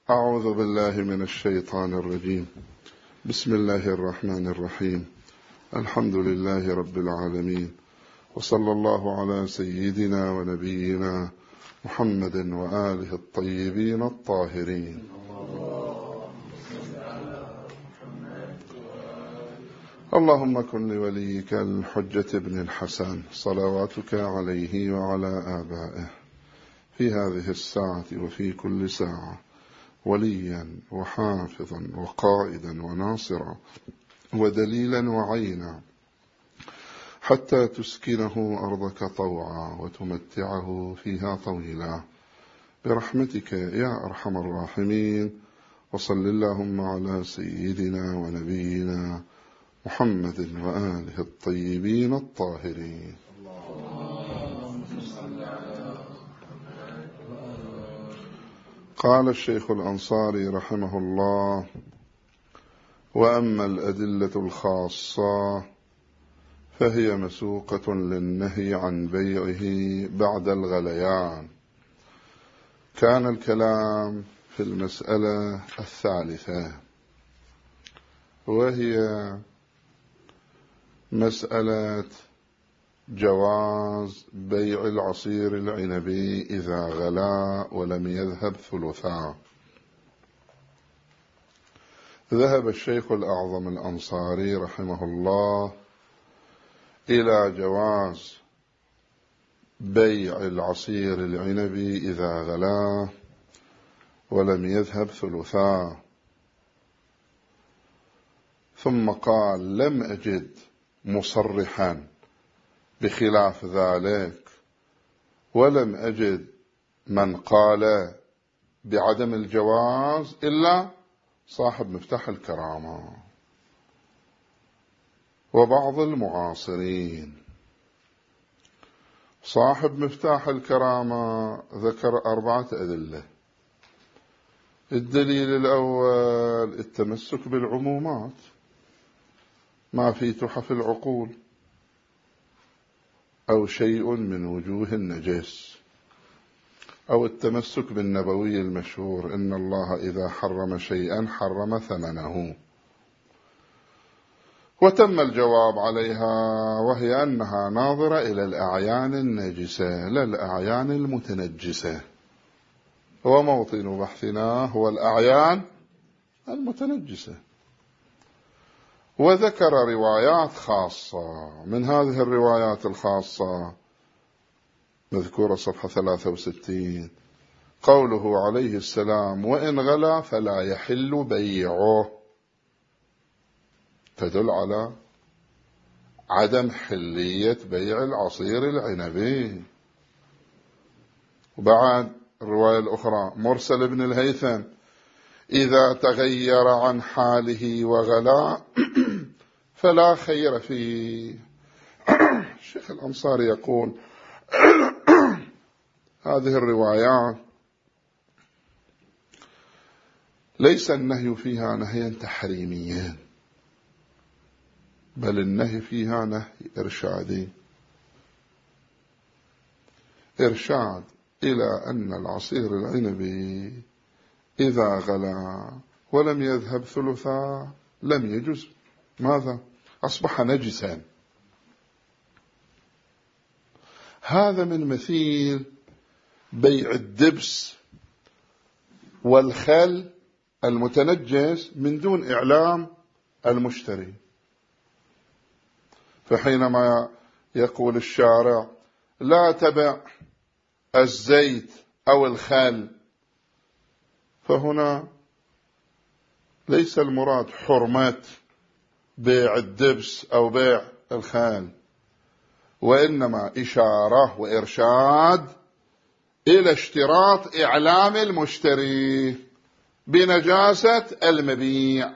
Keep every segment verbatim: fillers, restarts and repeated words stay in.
أعوذ بالله من الشيطان الرجيم. بسم الله الرحمن الرحيم. الحمد لله رب العالمين، وصلى الله على سيدنا ونبينا محمد وآله الطيبين الطاهرين. اللهم كن لوليك الحجة بن الحسن صلواتك عليه وعلى آبائه في هذه الساعة وفي كل ساعة وليا وحافظا وقائدا وناصرا ودليلا وعينا، حتى تسكنه أرضك طوعا وتمتعه فيها طويلا برحمتك يا أرحم الراحمين. وصل اللهم على سيدنا ونبينا محمد وآله الطيبين الطاهرين. قال الشيخ الأنصاري رحمه الله: وأما الأدلة الخاصة فهي مسوقة للنهي عن بيعه بعد الغليان. كان الكلام في المسألة الثالثة، وهي مسألة جواز بيع العصير العنبي إذا غلا ولم يذهب ثلثا. ذهب الشيخ الأعظم الأنصاري رحمه الله إلى جواز بيع العصير العنبي إذا غلا ولم يذهب ثلثا، ثم قال: لم أجد مصرحا بخلاف ذلك، ولم أجد من قال بعدم الجواز إلا صاحب مفتاح الكرامة وبعض المعاصرين. صاحب مفتاح الكرامة ذكر أربعة أدلة. الدليل الأول التمسك بالعمومات، ما في تحف العقول أو شيء من وجوه النجس، أو التمسك بالنبوي المشهور: إن الله إذا حرم شيئا حرم ثمنه. وتم الجواب عليها، وهي أنها ناظرة إلى الأعيان النجسة لا الأعيان المتنجسة، وموطن بحثنا هو الأعيان المتنجسة. وذكر روايات خاصة، من هذه الروايات الخاصة مذكورة صفحة ثلاثة وستين قوله عليه السلام: وإن غلا فلا يحل بيعه، تدل على عدم حلية بيع العصير العنبي. وبعد الرواية الأخرى مرسل ابن الهيثم: إذا تغير عن حاله وغلا فلا خير فيه. الشيخ الأنصاري يقول: هذه الروايات ليس النهي فيها نهيا تحريميا، بل النهي فيها نهي إرشادي، إرشاد إلى أن العصير العنبي إذا غلا ولم يذهب ثلثا لم يجوز. ماذا؟ أصبح نجسا. هذا من مثيل بيع الدبس والخل المتنجس من دون إعلام المشتري. فحينما يقول الشارع: لا تبع الزيت أو الخل، فهنا ليس المراد حرمة بيع الدبس أو بيع الخل، وإنما إشارة وإرشاد إلى اشتراط إعلام المشتري بنجاسة المبيع.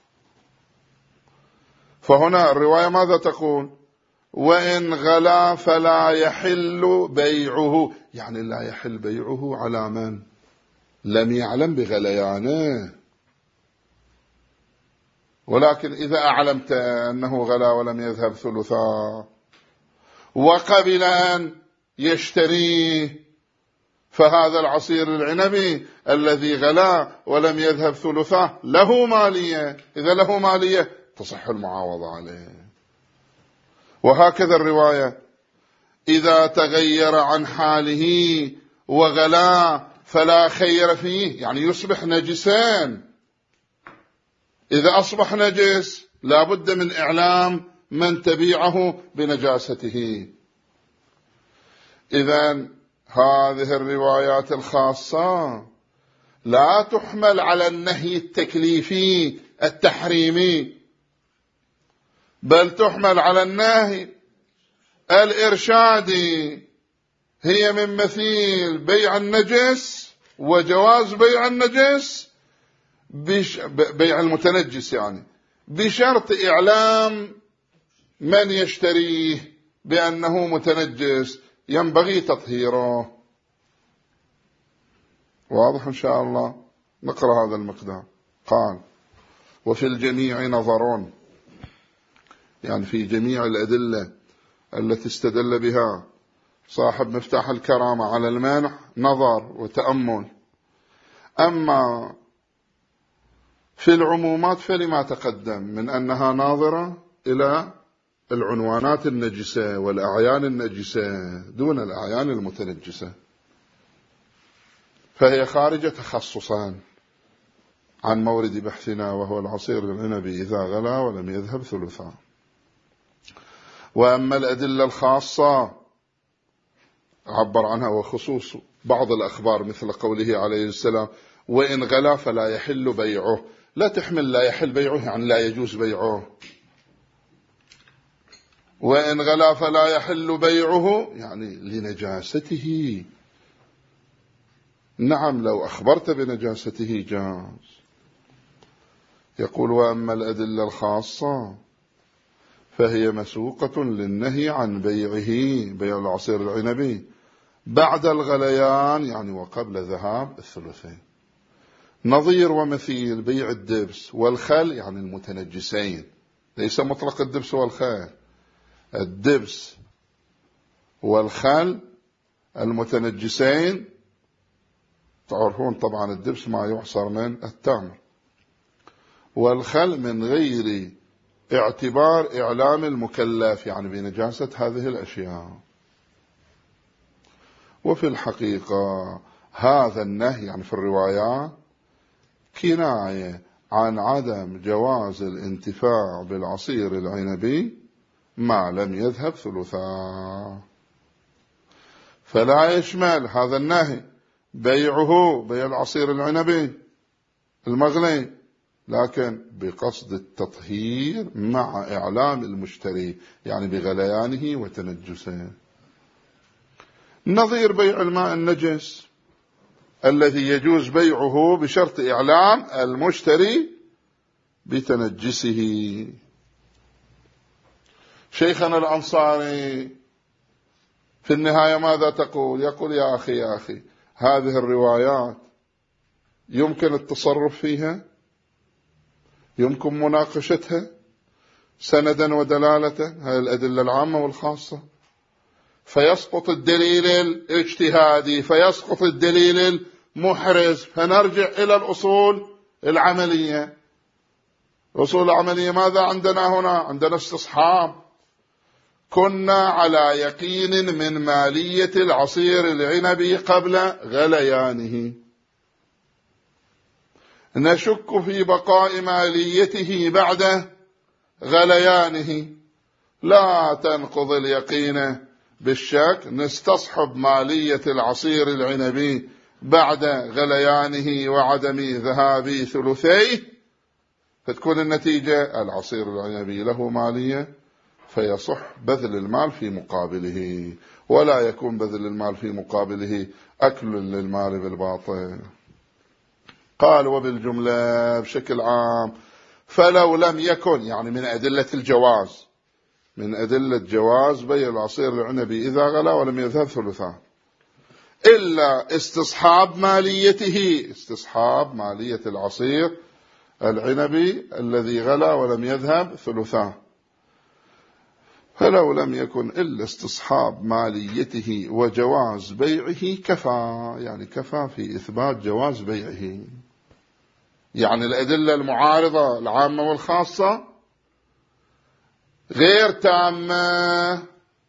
فهنا الرواية ماذا تقول؟ وإن غلا فلا يحل بيعه، يعني لا يحل بيعه على من لم يعلم بغليانه. ولكن إذا أعلمت أنه غلا ولم يذهب ثلثا وقبل أن يشتريه فهذا العصير العنبي الذي غلا ولم يذهب ثلثاه له مالية، إذا له مالية تصح المعاوضة عليه. وهكذا الرواية: إذا تغير عن حاله وغلا فلا خير فيه، يعني يصبح نجسان. إذا أصبح نجس لا بد من إعلام من تبيعه بنجاسته. إذن هذه الروايات الخاصة لا تحمل على النهي التكليفي التحريمي، بل تحمل على النهي الإرشادي. هي من مثيل بيع النجس وجواز بيع النجس بش بيع المتنجس، يعني بشرط إعلام من يشتريه بأنه متنجس ينبغي تطهيره. واضح إن شاء الله؟ نقرأ هذا المقدار. قال: وفي الجميع نظرون، يعني في جميع الأدلة التي استدل بها صاحب مفتاح الكرامة على المانع نظر وتأمل. أما في العمومات فلما تقدم من أنها ناظرة إلى العنوانات النجسة والأعيان النجسة دون الأعيان المتنجسة، فهي خارجة تخصصا عن مورد بحثنا، وهو العصير العنبي إذا غلا ولم يذهب ثلثا. وأما الأدلة الخاصة عبر عنها وخصوص بعض الأخبار مثل قوله عليه السلام: وإن غلا فلا يحل بيعه. لا تحمل لا يحل بيعه يعني لا يجوز بيعه. وإن غلا فلا يحل بيعه يعني لنجاسته. نعم، لو أخبرت بنجاسته جاز. يقول: وأما الأدلة الخاصة فهي مسوقة للنهي عن بيعه، بيع العصير العنبي، بعد الغليان يعني وقبل ذهاب الثلثين. نظير ومثيل بيع الدبس والخل يعني المتنجسين، ليس مطلق الدبس والخل، الدبس والخل المتنجسين. تعرفون طبعا الدبس ما يعصر من التمر، والخل من غير اعتبار إعلام المكلف يعني بنجاسة هذه الأشياء. وفي الحقيقة هذا النهي يعني في الروايات كناية عن عدم جواز الانتفاع بالعصير العنبي ما لم يذهب ثلثا، فلا يشمل هذا النهي بيعه بيع العصير العنبي المغلي، لكن بقصد التطهير مع إعلام المشتري يعني بغليانه وتنجسه. نظير بيع الماء النجس الذي يجوز بيعه بشرط إعلام المشتري بتنجسه. شيخنا الأنصاري في النهاية ماذا تقول؟ يقول: يا أخي يا أخي هذه الروايات يمكن التصرف فيها، يمكن مناقشتها سندا ودلالة، هذه الأدلة العامة والخاصة، فيسقط الدليل الاجتهادي، فيسقط الدليل المحرز، فنرجع إلى الأصول العملية. الأصول العملية ماذا عندنا هنا؟ عندنا استصحاب. كنا على يقين من مالية العصير العنبي قبل غليانه، نشك في بقاء ماليته بعد غليانه، لا تنقض اليقين بالشك، نستصحب مالية العصير العنبي بعد غليانه وعدم ذهاب ثلثيه، فتكون النتيجة العصير العنبي له مالية، فيصح بذل المال في مقابله، ولا يكون بذل المال في مقابله أكل للمال بالباطل. قال: وبالجملة بشكل عام فلو لم يكن، يعني من أدلة الجواز، من أدلة جواز بيع العصير العنبي إذا غلا ولم يذهب ثلثان، إلا استصحاب ماليته، استصحاب مالية العصير العنبي الذي غلا ولم يذهب ثلثان، فلو لم يكن إلا استصحاب ماليته وجواز بيعه كفى، يعني كفى في إثبات جواز بيعه. يعني الأدلة المعارضة العامة والخاصة غير تامة،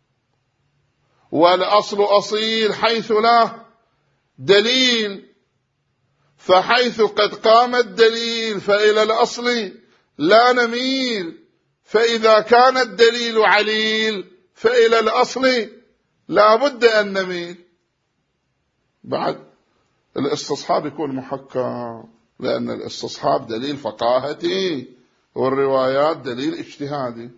والأصل أصيل حيث لا دليل، فحيث قد قام الدليل فإلى الأصل لا نميل، فإذا كان الدليل عليل فإلى الأصل لا بد أن نميل. بعد الاستصحاب يكون محكم، لأن الاستصحاب دليل فقاهتي والروايات دليل اجتهادي.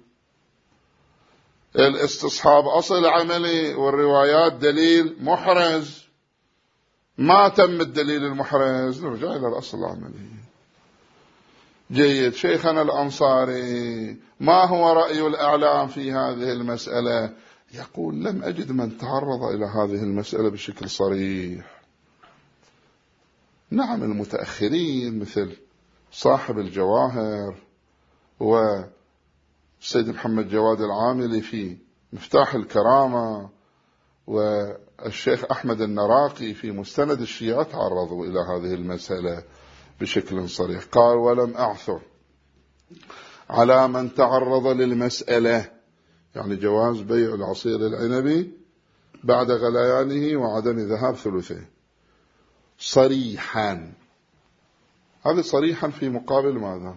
الاستصحاب أصل عملي والروايات دليل محرز. ما تم الدليل المحرز نرجع إلى الأصل العملي. جيد. شيخنا الأنصاري ما هو رأي الأعلام في هذه المسألة؟ يقول لم أجد من تعرض إلى هذه المسألة بشكل صريح. نعم المتأخرين مثل صاحب الجواهر والسيد محمد جواد العاملي في مفتاح الكرامة والشيخ أحمد النراقي في مستند الشيعة تعرضوا إلى هذه المسألة بشكل صريح. قال ولم أعثر على من تعرض للمسألة، يعني جواز بيع العصير العنبي بعد غليانه وعدم ذهاب ثلثه صريحا. هذا صريحا في مقابل ماذا؟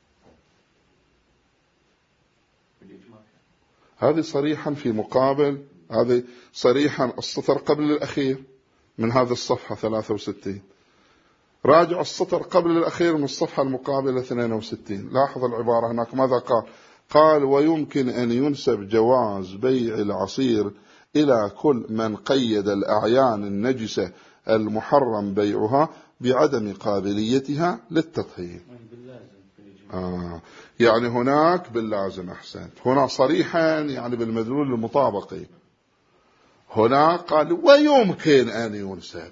هذه صريحا في مقابل، هذه صريحا السطر قبل الأخير من هذه الصفحة ثلاثة وستين. راجع السطر قبل الأخير من الصفحة المقابلة اثنين وستين. لاحظ العبارة هناك ماذا قال؟ قال ويمكن أن ينسب جواز بيع العصير إلى كل من قيد الأعيان النجسة المحرم بيعها بعدم قابليتها للتطهير. آه يعني هناك باللازم، أحسنت، هنا صريحا يعني بالمدلول المطابقي. هناك قال ويمكن أن ينسب،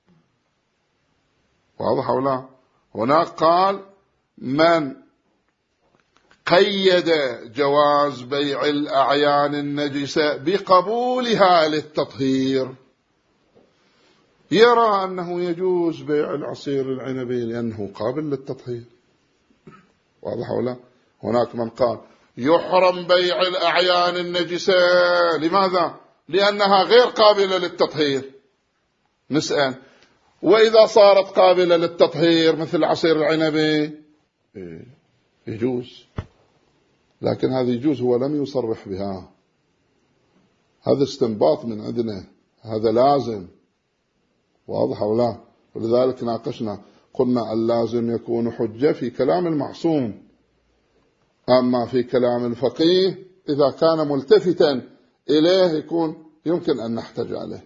واضح أو لا؟ هناك قال من قيد جواز بيع الأعيان النجسة بقبولها للتطهير، يرى أنه يجوز بيع العصير العنبي لأنه قابل للتطهير، واضح أو لا؟ هناك من قال يحرم بيع الأعيان النجسة، لماذا؟ لأنها غير قابلة للتطهير. نسأل وإذا صارت قابلة للتطهير مثل عصير العنبي يجوز، لكن هذا يجوز هو لم يصرح بها، هذا استنباط من عندنا، هذا لازم، واضح أو لا؟ ولذلك ناقشنا قلنا اللازم يكون حجة في كلام المعصوم، أما في كلام الفقيه إذا كان ملتفتا إليه يكون يمكن أن نحتج عليه.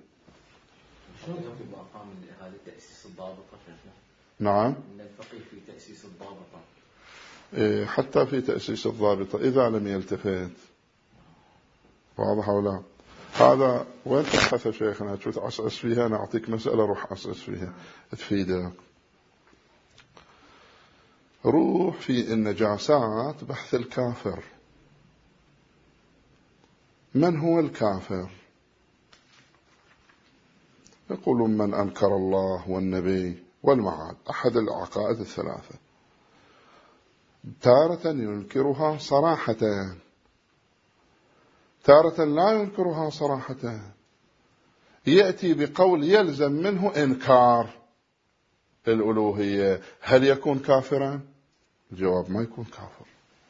نعم الفقيه في تأسيس الضابطة، حتى في تأسيس الضابطة إذا لم يلتفت، واضح أو لا؟ هذا وين تبحث شيخنا؟ شو تعسس فيها؟ أنا أعطيك مسألة روح أسس فيها تفيدك. روح في النجاسات بحث الكافر. من هو الكافر؟ يقولون من أنكر الله والنبي والمعاد، أحد العقائد الثلاثة. تارة ينكرها صراحة، تارة لا ينكرها صراحة، يأتي بقول يلزم منه إنكار الألوهية. هل يكون كافرا؟ الجواب ما يكون كافر.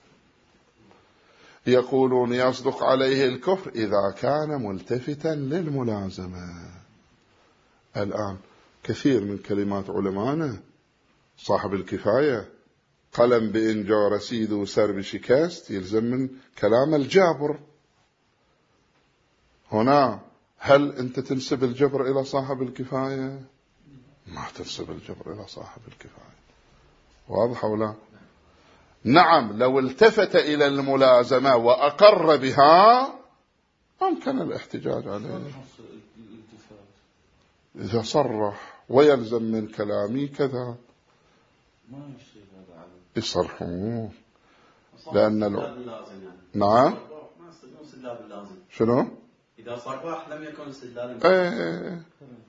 يقولون يصدق عليه الكفر إذا كان ملتفتا للملازمة. الآن كثير من كلمات علمانا صاحب الكفاية قلم بإنجا رسيد وسر بشكاست يلزم من كلام الجابر. هنا هل أنت تنسب الجبر إلى صاحب الكفاية؟ ما تنسب الجبر إلى صاحب الكفاية، واضح أو لا؟ نعم لو التفت إلى الملازمة وأقر بها أمكن الاحتجاج عليه إذا صرح ويلزم من كلامي كذا يصرحون، لأن ال... نعم ما يصير استدلال باللازم. شنو؟ إذا صرح لم يكن استدلالا. ايه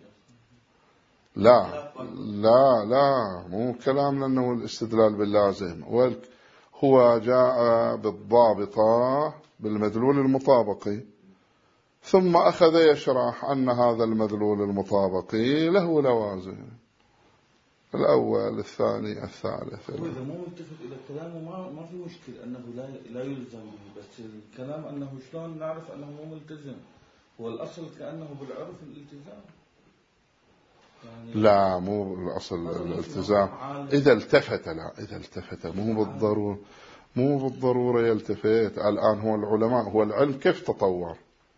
لا لا لا مو كلام لأنه الاستدلال باللازم، هو جاء بالضابطة بالمدلول المطابقي ثم أخذ يشرح أن هذا المدلول المطابقي له لوازم، الأول الثاني الثالث. إذا مو متفق إلى كلامه ما ما في مشكلة أنه لا لا يلزم به، بس الكلام أنه شلون نعرف أنه مو ملتزم، هو الأصل كأنه بالعرف الالتزام. يعني لا مو الأصل الالتزام، إذا التفت لا إذا التفت مو بالضرورة مو بالضرورة يلتفت. الآن هو العلماء هو العلم كيف تطور،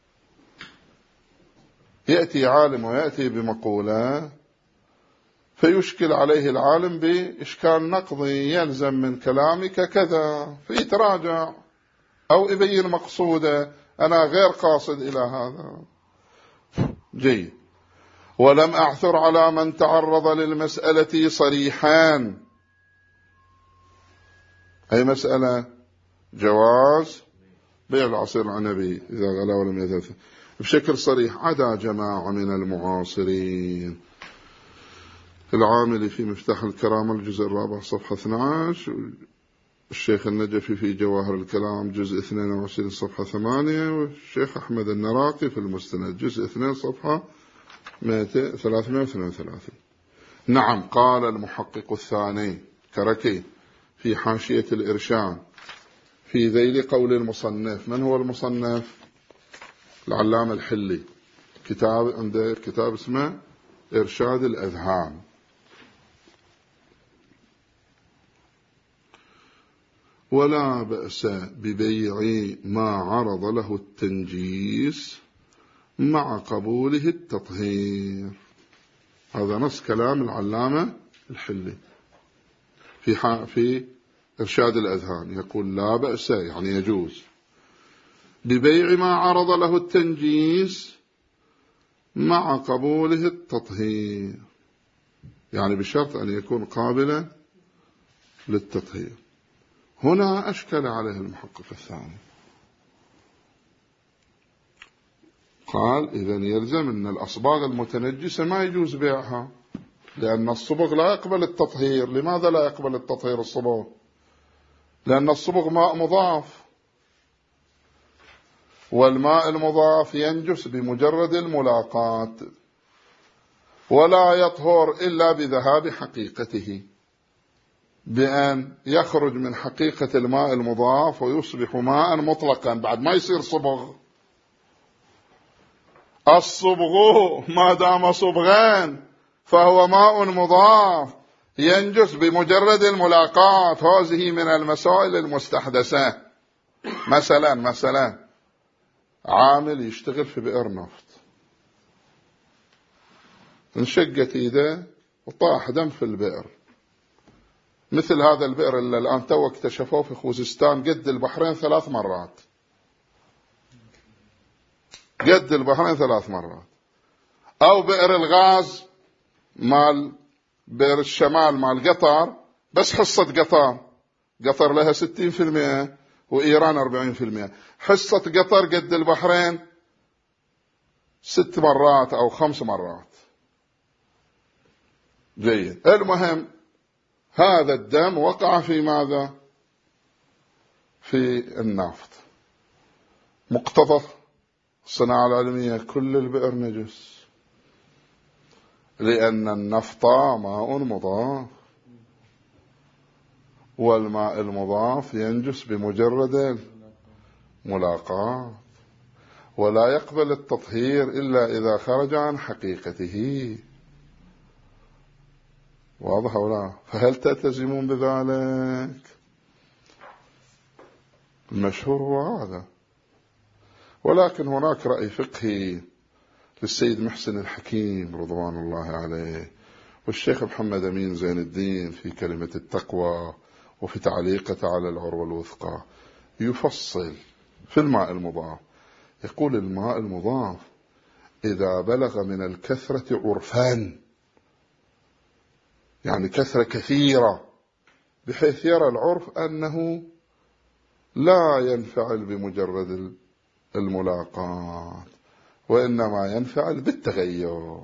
يأتي عالم ويأتي بمقولة فيشكل عليه العالم بإشكال نقضي، يلزم من كلامك كذا فيتراجع أو يبين مقصوده، أنا غير قاصد إلى هذا. جيد. ولم أعثر على من تعرض للمسألة صريحان، أي مسألة جواز بيع العصير العنبي إذا غلا ولم يتث بشكل صريح، عدا جماعة من المعاصرين. العاملي في مفتاح الكرامة الجزء الرابع صفحة اثني عشر، الشيخ النجفي في جواهر الكلام جزء اثنين وعشرين صفحة ثمانية، والشيخ أحمد النراقي في المستند جزء اثنين صفحة ثلاثمائة واثنين وثلاثين. نعم. قال المحقق الثاني كركي في حاشية الإرشاد في ذيل قول المصنف. من هو المصنف؟ العلامة الحلي، كتاب عنده كتاب اسمه إرشاد الأذهان. ولا بأس ببيع ما عرض له التنجيس مع قبوله التطهير. هذا نص كلام العلامة الحلي في في إرشاد الأذهان، يقول لا بأس يعني يجوز ببيع ما عرض له التنجيس مع قبوله التطهير، يعني بشرط أن يكون قابلا للتطهير. هنا أشكل عليه المحقق الثاني، قال إذن يلزم أن الأصباغ المتنجسة ما يجوز بيعها، لأن الصبغ لا يقبل التطهير. لماذا لا يقبل التطهير الصبغ؟ لأن الصبغ ماء مضاف، والماء المضاف ينجس بمجرد الملاقاة، ولا يطهر إلا بذهاب حقيقته، بأن يخرج من حقيقة الماء المضاف ويصبح ماء مطلقا بعد ما يصير صبغ. الصبغ ما دام صبغان فهو ماء مضاف ينجس بمجرد الملاقاة. هذه من المسائل المستحدثة. مثلا مثلا عامل يشتغل في بئر نفط، انشقت ايده وطاح دم في البئر، مثل هذا البئر اللي الآن تو اكتشفوه في خوزستان قد البحرين ثلاث مرات، قد البحرين ثلاث مرات. أو بئر الغاز مال بئر الشمال مال قطر، بس حصة قطر، قطر لها ستين في المئة وإيران أربعين في المئة، حصة قطر قد البحرين ست مرات أو خمس مرات. جيد. المهم هذا الدم وقع في ماذا؟ في النفط. مقتضى الصناعة العلمية كل البئر نجس، لأن النفط ماء مضاف، والماء المضاف ينجس بمجرد ملاقاة، ولا يقبل التطهير إلا إذا خرج عن حقيقته. واضح ولا؟ فهل تلتزمون بذلك؟ المشهور هو هذا. ولكن هناك رأي فقهي للسيد محسن الحكيم رضوان الله عليه، والشيخ محمد أمين زين الدين في كلمة التقوى وفي تعليقة على العروة الوثقى يفصل في الماء المضاف. يقول الماء المضاف إذا بلغ من الكثرة عرفان، يعني كثرة كثيرة بحيث يرى العرف أنه لا ينفعل بمجرد الملاقات، وإنما ينفعل بالتغير.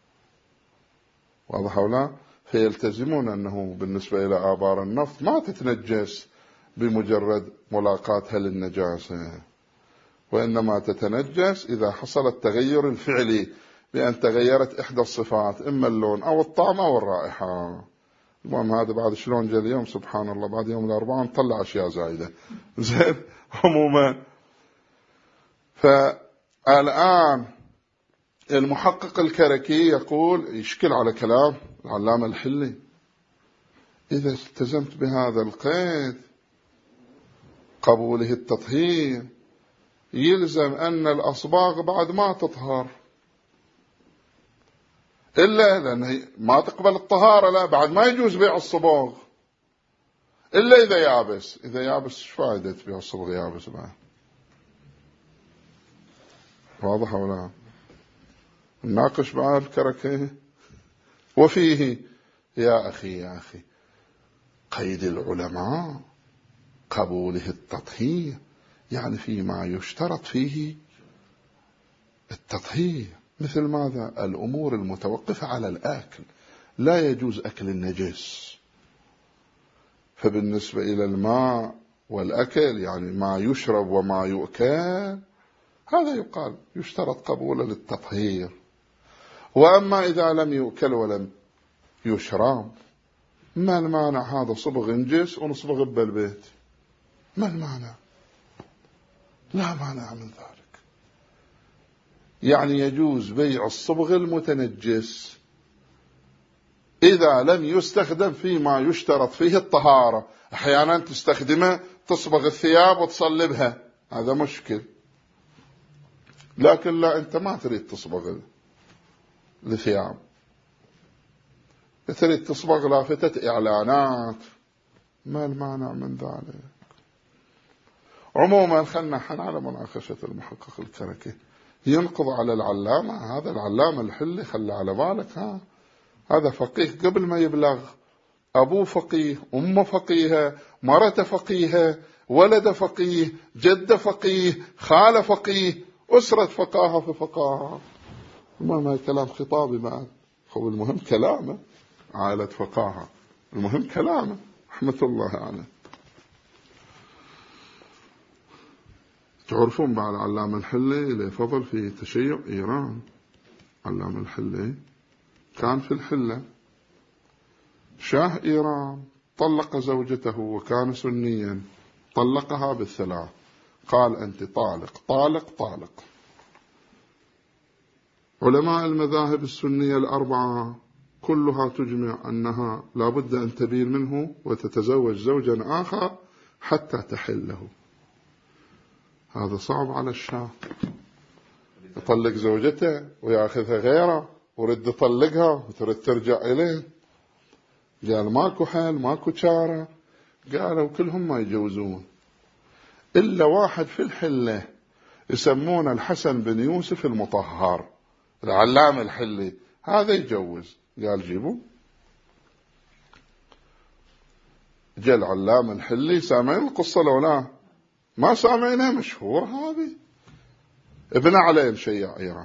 واضح ولا؟ فيلتزمون أنه بالنسبة إلى آبار النفط ما تتنجس بمجرد ملاقاتها للنجاسة، وإنما تتنجس إذا حصل التغير الفعلي بأن تغيرت إحدى الصفات، إما اللون أو الطعم أو الرائحة. المهم هذا بعد شلون جاء اليوم سبحان الله بعد يوم الأربعاء نطلع أشياء زايدة. زين عموما، فالآن المحقق الكركي يقول يشكل على كلام العلامة الحلي، إذا التزمت بهذا القيد قبوله التطهير يلزم أن الأصباغ بعد ما تطهر، إلا لأنه ما تقبل الطهارة، لا بعد ما يجوز بيع الصبغ إلا إذا يابس. إذا يابس ايش فائدة بيع الصبغ يابس بعد؟ واضح ولا؟ نناقش مع الكركي. وفيه يا أخي يا أخي قيد العلماء قبوله التطهير، يعني فيما يشترط فيه التطهير، مثل ماذا؟ الأمور المتوقفة على الأكل، لا يجوز أكل النجس. فبالنسبة إلى الماء والأكل يعني ما يشرب وما يؤكل، هذا يقال يشترط قبوله للتطهير. وأما إذا لم يؤكل ولم يشرب، ما المانع؟ هذا صبغ نجس ونصبغ بالبيت، ما المانع؟ لا مانع من ذلك. يعني يجوز بيع الصبغ المتنجس إذا لم يستخدم فيما يشترط فيه الطهارة. أحيانا تستخدمه تصبغ الثياب وتصلبها، هذا مشكل، لكن لا، أنت ما تريد تصبغ الثياب، تريد تصبغ لافتة إعلانات، ما المانع من ذلك؟ عموما خلنا حن على مناقشة المحقق الكركي. ينقض على العلامة، هذا العلامة الحلي خلى على بالك، ها هذا فقيه قبل ما يبلغ، أبوه فقيه، أمه فقيهة، مرته فقيهة، ولد فقيه، جد فقيه، خال فقيه، أسرة فقاهة في فقاهة. ما كلام خطابي بعد، هو المهم كلامه، عائلة فقاهة، المهم كلامه رحمة الله عليه. تعرفون بعد علامة الحلي له فضل في تشيع إيران. علامة الحلي كان في الحلة، شاه إيران طلق زوجته وكان سنيا، طلقها بالثلاث، قال أنت طالق طالق طالق. علماء المذاهب السنية الأربعة كلها تجمع أنها لابد أن تبين منه وتتزوج زوجا آخر حتى تحله. هذا صعب على الشاه، يطلق زوجته ويأخذها غيره ورد يطلقها وترد ترجع إليه. قال ماكو حل ماكو شارة، قالوا كلهم ما يجوزون إلا واحد في الحلة يسمونه الحسن بن يوسف المطهر، العلامة الحلي، هذا يجوز. قال جيبوا. جاء العلامة الحلي، سامعين القصة لو لا؟ ما سامعينها؟ مشهور هذه، ابن علي مشيع إيران.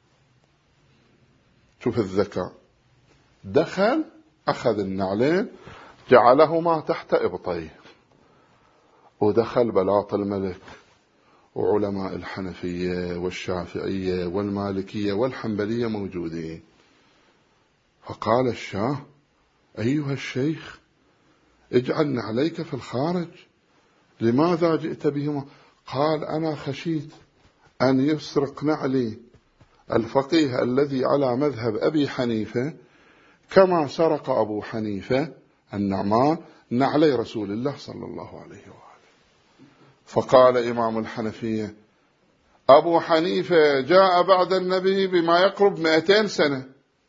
شوف الذكاء، دخل أخذ النعلين جعلهما تحت إبطيه، ودخل بلاط الملك وعلماء الحنفية والشافعية والمالكية والحنبلية موجودين. فقال الشاه أيها الشيخ اجعل نعليك في الخارج، لماذا جئت بهما؟ قال أنا خشيت أن يسرق نعلي الفقيه الذي على مذهب أبي حنيفة كما سرق أبو حنيفة النعمان نعلي رسول الله صلى الله عليه وآله. فقال إمام الحنفية أبو حنيفة جاء بعد النبي بما يقرب مئتين سنة،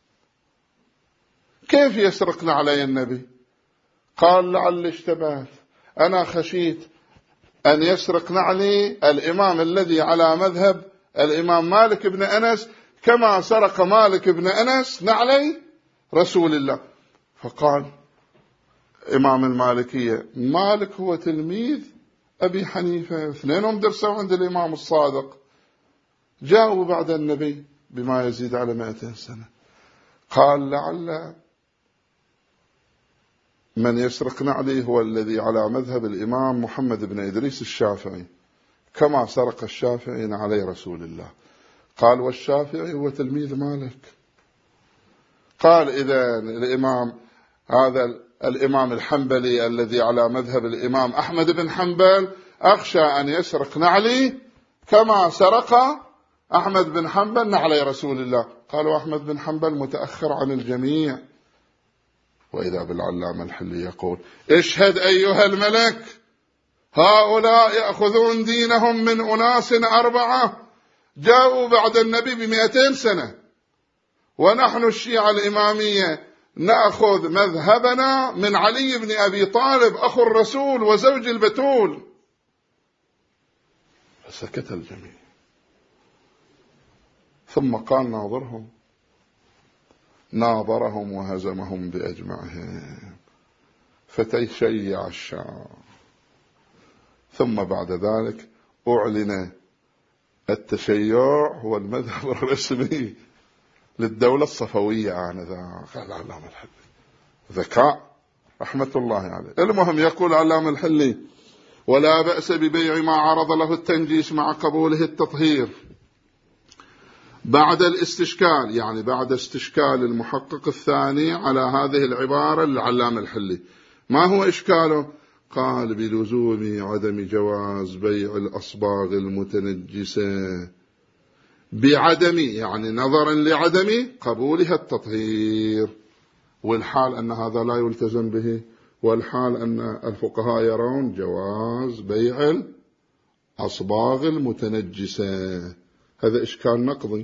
كيف يسرق نعلي النبي؟ قال لعل اشتبهت، أنا خشيت أن يسرق نعلي الإمام الذي على مذهب الإمام مالك بن أنس كما سرق مالك بن أنس نعلي رسول الله. فقال إمام المالكية مالك هو تلميذ أبي حنيفة، اثنينهم درسوا عند الإمام الصادق، جاءوا بعد النبي بما يزيد على مئتين سنة. قال لعل من يسرق نعلي هو الذي على مذهب الإمام محمد بن إدريس الشافعي، كما سرق الشافعي عليه رسول الله. قال والشافعي هو تلميذ مالك. قال إذا الإمام هذا الإمام الحنبلي الذي على مذهب الإمام أحمد بن حنبل أخشى أن يسرق نعلي كما سرق أحمد بن حنبل نعلي رسول الله. قالوا أحمد بن حنبل متأخر عن الجميع. وإذا بالعلامة الحلي يقول اشهد أيها الملك، هؤلاء يأخذون دينهم من أناس أربعة جاءوا بعد النبي بمئتين سنة، ونحن الشيعة الإمامية نأخذ مذهبنا من علي بن أبي طالب أخو الرسول وزوج البتول. فسكت الجميع. ثم قال ناظرهم، ناظرهم وهزمهم بأجمعهم فتشيع الشام. ثم بعد ذلك أعلن التشيع هو المذهب الرسمي للدولة الصفوية آنذاك. قال العلامة الحلي ذكاء رحمة الله عليه. المهم يقول العلامة الحلي ولا بأس ببيع ما عرض له التنجيس مع قبوله التطهير بعد الاستشكال، يعني بعد استشكال المحقق الثاني على هذه العبارة للعلامة الحلي. ما هو إشكاله؟ قال بلزوم عدم جواز بيع الأصباغ المتنجسة بعدم، يعني نظرا لعدم قبولها التطهير، والحال أن هذا لا يلتزم به، والحال أن الفقهاء يرون جواز بيع الأصباغ المتنجسة. هذا إشكال نقضي.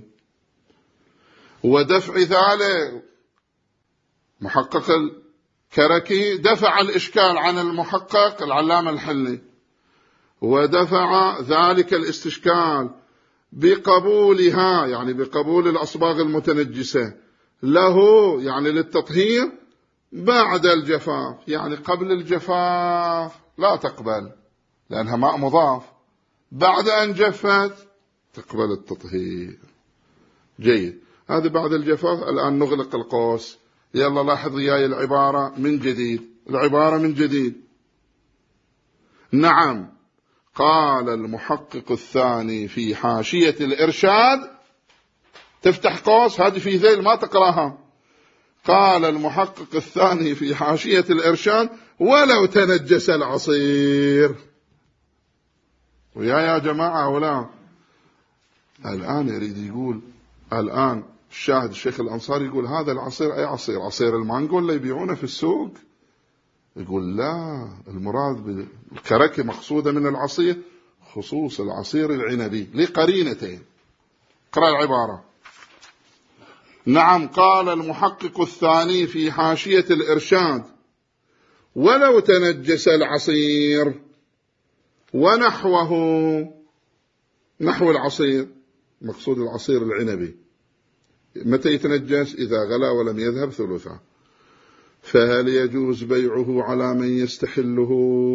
ودفع ذلك محقق الكركي دفع الإشكال عن المحقق العلامة الحلي، ودفع ذلك الاستشكال بقبولها، يعني بقبول الأصباغ المتنجسة له، يعني للتطهير بعد الجفاف، يعني قبل الجفاف لا تقبل لأنها ماء مضاف، بعد أن جفت تقبل التطهير. جيد، هذا بعد الجفاف. الآن نغلق القوس. يلا لاحظ وياي العبارة من جديد، العبارة من جديد. نعم، قال المحقق الثاني في حاشية الإرشاد، تفتح قوس، هذه في ذيل ما تقراها. قال المحقق الثاني في حاشية الإرشاد ولو تنجس العصير. ويا يا جماعة ولا الآن يريد يقول، الآن الشاهد الشيخ الأنصاري يقول هذا العصير أي عصير؟ عصير المانجو اللي يبيعونه في السوق؟ يقول لا، المراد بالكركي مقصودة من العصير خصوص العصير العنبي لقرينتين. اقرأ العبارة. نعم، قال المحقق الثاني في حاشية الإرشاد ولو تنجس العصير ونحوه، نحو العصير مقصود العصير العنبي، متى يتنجس؟ إذا غلا ولم يذهب ثلثا. فهل يجوز بيعه على من يستحله؟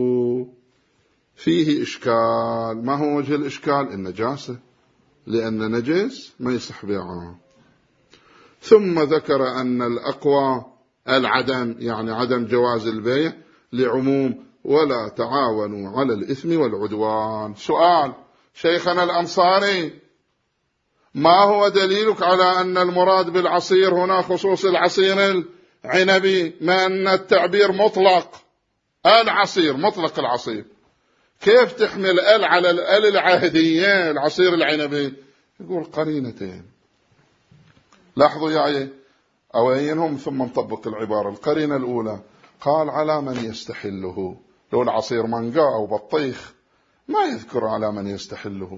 فيه إشكال. ما هو وجه الإشكال؟ النجاسة، لأن نجس ما يصح بيعه. ثم ذكر أن الأقوى العدم، يعني عدم جواز البيع لعموم ولا تعاونوا على الإثم والعدوان. سؤال شيخنا الأنصاري، ما هو دليلك على أن المراد بالعصير هنا خصوص العصير العنبي، ما أن التعبير مطلق العصير، مطلق العصير، كيف تحمل ال على ال العهدية العصير العنبي؟ يقول قرينتين. لاحظوا يا أوينهم ثم نطبق العبارة. القرينة الأولى قال على من يستحله، لو العصير مانجا أو بطيخ ما يذكر على من يستحله،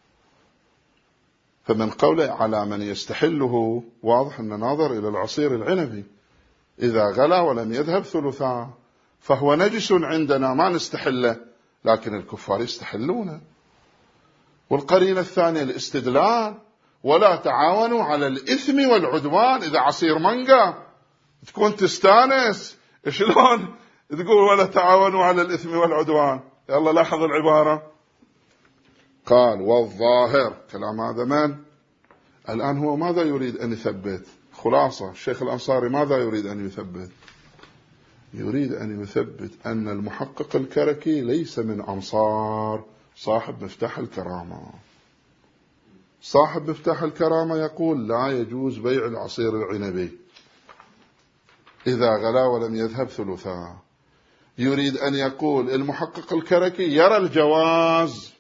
فمن قوله على من يستحله واضح أن ناظر إلى العصير العنبي إذا غلا ولم يذهب ثلثا، فهو نجس عندنا ما نستحله، لكن الكفار يستحلونه. والقرينة الثانية الاستدلال ولا تعاونوا على الإثم والعدوان. إذا عصير مانجا تكون تستانس، شلون تقول ولا تعاونوا على الإثم والعدوان؟ يلا لاحظ العبارة. قال والظاهر، كلام هذا من؟ الآن هو ماذا يريد أن يثبت؟ خلاصة الشيخ الأنصاري ماذا يريد أن يثبت؟ يريد أن يثبت أن المحقق الكركي ليس من أنصار صاحب مفتاح الكرامة. صاحب مفتاح الكرامة يقول لا يجوز بيع العصير العنبي إذا غلا ولم يذهب ثلثا. يريد أن يقول المحقق الكركي يرى الجواز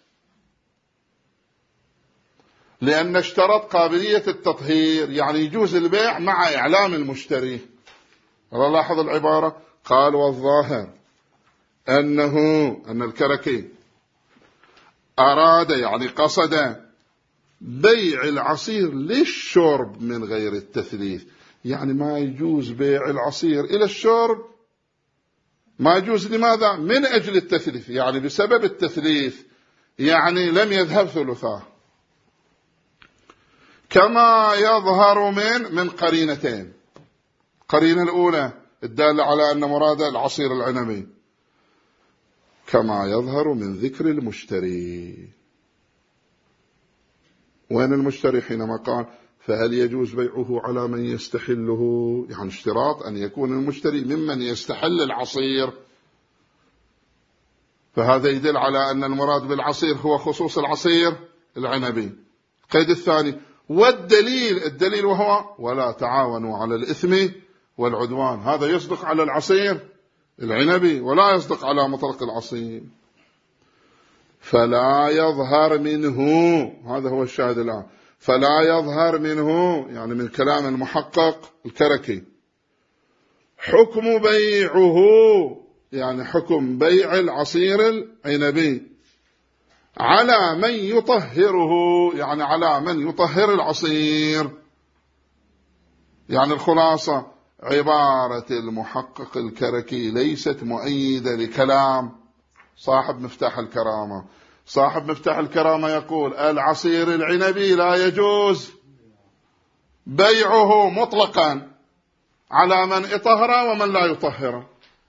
لأن اشترط قابلية التطهير، يعني يجوز البيع مع إعلام المشتري. لاحظ العبارة. قال والظاهر أنه أن الكركي أراد يعني قصد بيع العصير للشرب من غير التثليث، يعني ما يجوز بيع العصير إلى الشرب، ما يجوز. لماذا؟ من أجل التثليث، يعني بسبب التثليث، يعني لم يذهب ثلثاه. كما يظهر من من قرينتين. قرينة الأولى الدالة على أن مراد العصير العنبي، كما يظهر من ذكر المشتري. وين المشتري حينما قال فهل يجوز بيعه على من يستحله؟ يعني اشتراط أن يكون المشتري ممن يستحل العصير، فهذا يدل على أن المراد بالعصير هو خصوص العصير العنبي. القيد الثاني والدليل، الدليل وهو ولا تعاونوا على الإثم والعدوان، هذا يصدق على العصير العنبي ولا يصدق على مطلق العصير. فلا يظهر منه، هذا هو الشاهد الآن، فلا يظهر منه يعني من كلام المحقق الكركي حكم بيعه، يعني حكم بيع العصير العنبي على من يطهره، يعني على من يطهر العصير. يعني الخلاصة عبارة المحقق الكركي ليست مؤيدة لكلام صاحب مفتاح الكرامة. صاحب مفتاح الكرامة يقول العصير العنبي لا يجوز بيعه مطلقا على من يطهر ومن لا يطهر،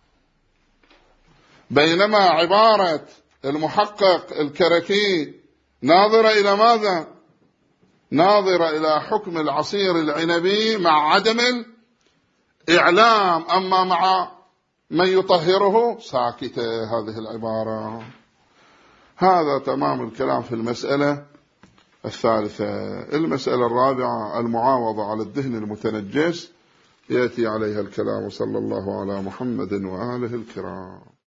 بينما عبارة المحقق الكركي ناظرة إلى ماذا؟ ناظرة إلى حكم العصير العنبي مع عدم الإعلام، أما مع من يطهره ساكتة هذه العبارة. هذا تمام الكلام في المسألة الثالثة. المسألة الرابعة المعاوضة على الدهن المتنجس، يأتي عليها الكلام. صلى الله على محمد وآله الكرام.